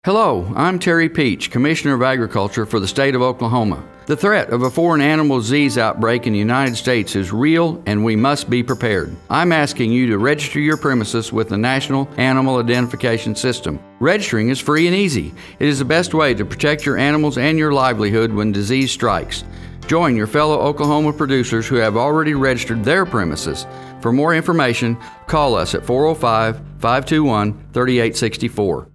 Hello, I'm Terry Peach, Commissioner of Agriculture for the state of Oklahoma. The threat of a foreign animal disease outbreak in the United States is real and we must be prepared. I'm asking you to register your premises with the National Animal Identification System. Registering is free and easy. It is the best way to protect your animals and your livelihood when disease strikes. Join your fellow Oklahoma producers who have already registered their premises. For more information, call us at 405-521-3864.